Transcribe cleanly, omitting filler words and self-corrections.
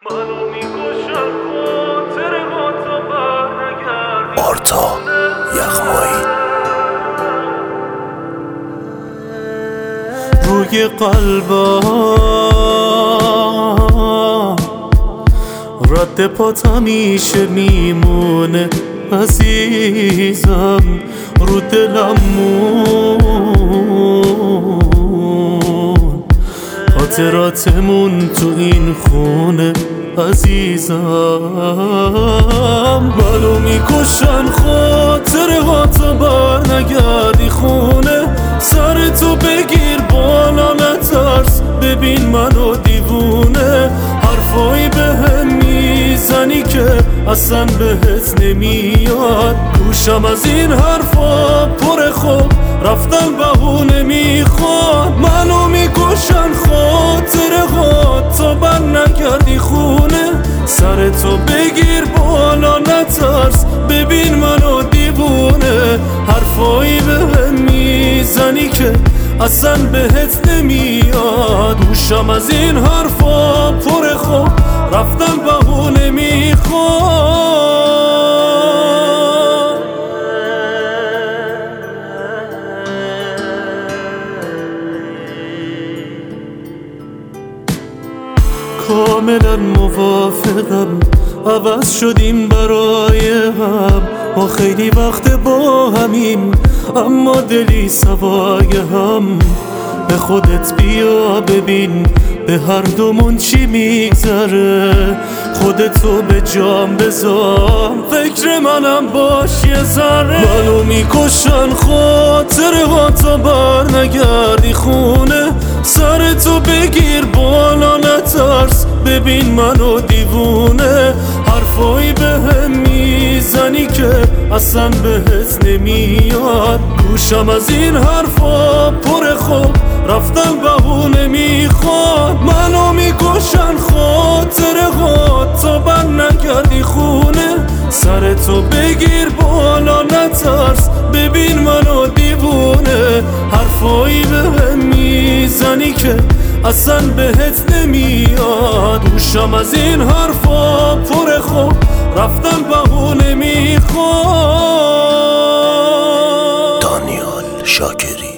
منو میکشن خاطر تو برنگردی آرتا یغمایی روی قلبم رد پات همیشه میمونه عزیزم، رو دلم مون خاطراتمون تو این خونه عزیزم. منو میکشن خاطره ها تا بر نگردی خونه، سر تو بگیر بالا نترس ببین منو دیوونه، حرفایی بهم میزنی که اصلا بهت نمیاد، گوشم از این حرفا پر خوب رفتن بهونه میخواد. منو میکشن خاطره ها تا بر نگردی خونه، سر تو بگیر بالا نترس ببین منو دیوونه، حرفایی بهم میزنی که اصلا بهت نمیاد، گوشم از این حرفا پر خوب رفتن بهونه میخواد. کاملا موافقم، عوض شدیم برای هم، ما خیلی وقت با همیم اما دلی سوای هم. به خودت بیا ببین به هر دومون چی میگذره، خودتو به جام بذار فکر منم باش یه ذره. منو میکشن خاطره ها تا بر نگردی خونه، سر تو بگیر بالا نترس ببین منو دیوونه، حرفایی بهم میزنی که اصلا بهت نمیاد، گوشم از این حرفا پر خوب رفتن بهونه میخواد. منو میکشن خاطره ها تا بر نگردی خونه، سر تو بگیر بالا نترس ببین منو دیوونه، حرفایی بهم میزنی که اصلا بهت نمیاد، گوشم از این حرفا پر خوب رفتن بهونه میخواد. دانیال شاکری.